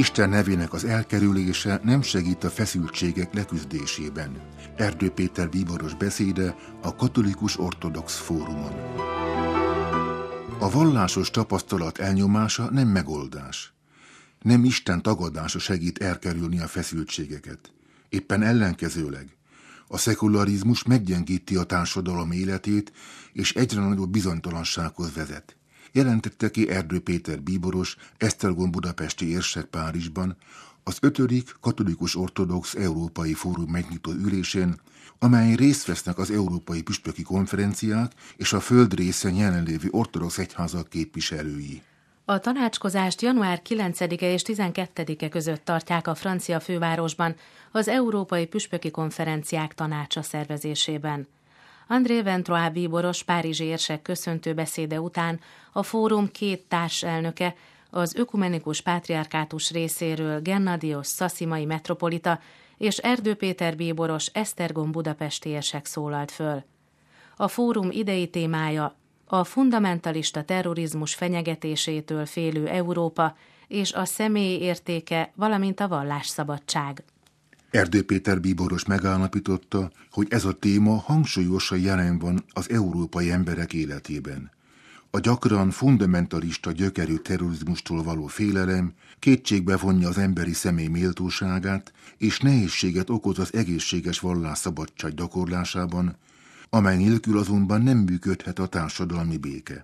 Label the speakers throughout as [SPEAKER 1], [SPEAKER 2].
[SPEAKER 1] Isten nevének az elkerülése nem segít a feszültségek leküzdésében. Erdő Péter bíboros beszéde a Katolikus Ortodox Fórumon. A vallásos tapasztalat elnyomása nem megoldás. Nem Isten tagadása segít elkerülni a feszültségeket. Éppen ellenkezőleg. A szekularizmus meggyengíti a társadalom életét, és egyre nagyobb bizonytalansághoz vezet. Jelentette ki Erdő Péter bíboros Esztergom budapesti érsek Párizsban az 5. Katolikus Ortodox Európai Fórum megnyitó ülésén, amelyen részt vesznek az európai püspöki konferenciák és a földrészen jelenlévő ortodox egyházak képviselői.
[SPEAKER 2] A tanácskozást január 9-e és 12-e között tartják a francia fővárosban az Európai Püspöki Konferenciák Tanácsa szervezésében. André Ventroy bíboros párizsi érsek köszöntő beszéde után a fórum 2 társelnöke, az ökumenikus pátriárkátus részéről Gennadios Szaszimai metropolita és Erdő Péter bíboros Esztergom budapesti érsek szólalt föl. A fórum idei témája a fundamentalista terrorizmus fenyegetésétől félő Európa és a személyi értéke, valamint a vallásszabadság.
[SPEAKER 1] Erdő Péter bíboros megállapította, hogy ez a téma hangsúlyosan jelen van az európai emberek életében. A gyakran fundamentalista gyökerű terrorizmustól való félelem kétségbe vonja az emberi személy méltóságát, és nehézséget okoz az egészséges vallásszabadság gyakorlásában, amely nélkül azonban nem működhet a társadalmi béke.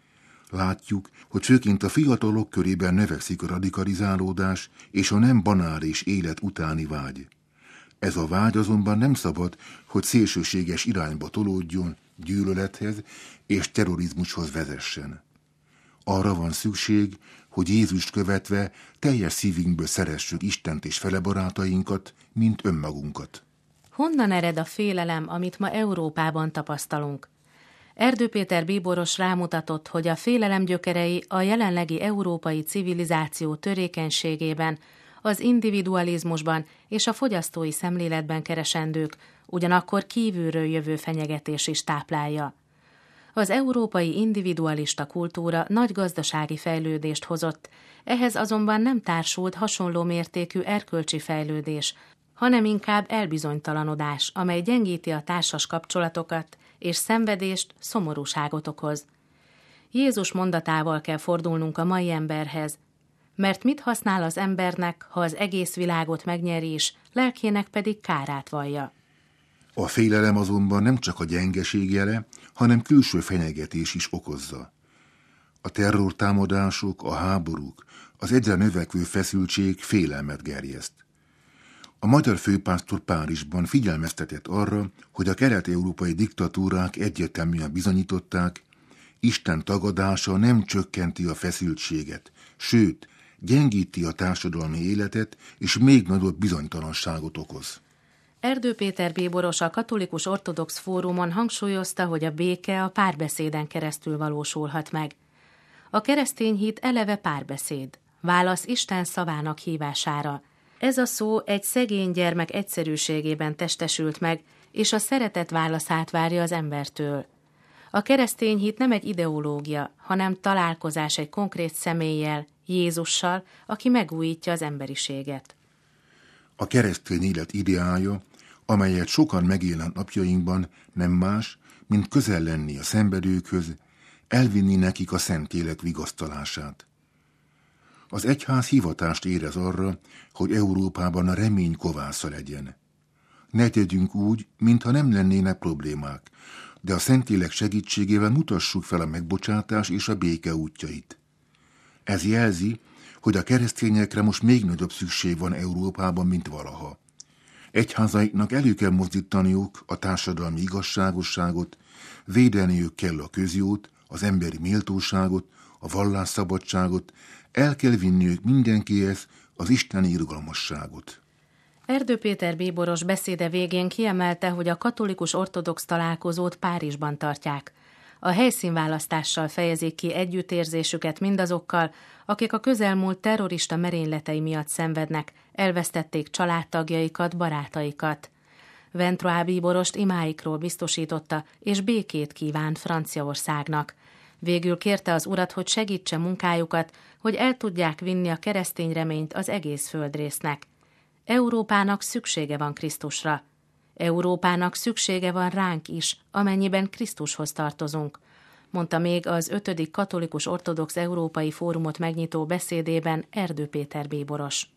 [SPEAKER 1] Látjuk, hogy főként a fiatalok körében növekszik a radikalizálódás és a nem banális élet utáni vágy. Ez a vágy azonban nem szabad, hogy szélsőséges irányba tolódjon, gyűlölethez és terrorizmushoz vezessen. Arra van szükség, hogy Jézust követve teljes szívünkből szeressük Istent és fele barátainkat, mint önmagunkat.
[SPEAKER 2] Honnan ered a félelem, amit ma Európában tapasztalunk? Erdő Péter bíboros rámutatott, hogy a félelem gyökerei a jelenlegi európai civilizáció törékenységében, az individualizmusban és a fogyasztói szemléletben keresendők, ugyanakkor kívülről jövő fenyegetés is táplálja. Az európai individualista kultúra nagy gazdasági fejlődést hozott, ehhez azonban nem társult hasonló mértékű erkölcsi fejlődés, hanem inkább elbizonytalanodás, amely gyengíti a társas kapcsolatokat, és szenvedést, szomorúságot okoz. Jézus mondatával kell fordulnunk a mai emberhez, mert mit használ az embernek, ha az egész világot megnyeri is, lelkének pedig kárát vallja.
[SPEAKER 1] A félelem azonban nem csak a gyengeség jele, hanem külső fenyegetés is okozza. A terrortámadások, a háborúk, az egyre növekvő feszültség félelmet gerjeszt. A magyar főpásztor Párizsban figyelmeztetett arra, hogy a kelet-európai diktatúrák egyértelműen bizonyították, Isten tagadása nem csökkenti a feszültséget, sőt, gyengíti a társadalmi életet, és még nagyobb bizonytalanságot okoz.
[SPEAKER 2] Erdő Péter bíboros a Katolikus Ortodox Fórumon hangsúlyozta, hogy a béke a párbeszéden keresztül valósulhat meg. A keresztény hit eleve párbeszéd, válasz Isten szavának hívására. Ez a szó egy szegény gyermek egyszerűségében testesült meg, és a szeretet válaszát várja az embertől. A keresztény hit nem egy ideológia, hanem találkozás egy konkrét személlyel, Jézussal, aki megújítja az emberiséget.
[SPEAKER 1] A keresztény élet ideája, amelyet sokan megélnek napjainkban, nem más, mint közel lenni a szenvedőkhöz, elvinni nekik a Szentlélek vigasztalását. Az egyház hivatást érez arra, hogy Európában a remény kovásza legyen. Ne tegyünk úgy, mintha nem lennének problémák, de a Szentlélek segítségével mutassuk fel a megbocsátás és a béke útjait. Ez jelzi, hogy a keresztényekre most még nagyobb szükség van Európában, mint valaha. Egyházaiknak elő kell mozdítaniuk a társadalmi igazságosságot, védeniük kell a közjót, az emberi méltóságot, a vallásszabadságot, el kell vinniük mindenkihez az isteni irgalmasságot.
[SPEAKER 2] Erdő Péter bíboros beszéde végén kiemelte, hogy a katolikus ortodox találkozót Párizsban tartják. A helyszínválasztással fejezik ki együttérzésüket mindazokkal, akik a közelmúlt terrorista merényletei miatt szenvednek, elvesztették családtagjaikat, barátaikat. Ventroy bíborost imáikról biztosította, és békét kívánt Franciaországnak. Végül kérte az Urat, hogy segítse munkájukat, hogy el tudják vinni a keresztény reményt az egész földrésznek. Európának szüksége van Krisztusra. Európának szüksége van ránk is, amennyiben Krisztushoz tartozunk, mondta még az 5. Katolikus Ortodox Európai Fórumot megnyitó beszédében Erdő Péter bíboros.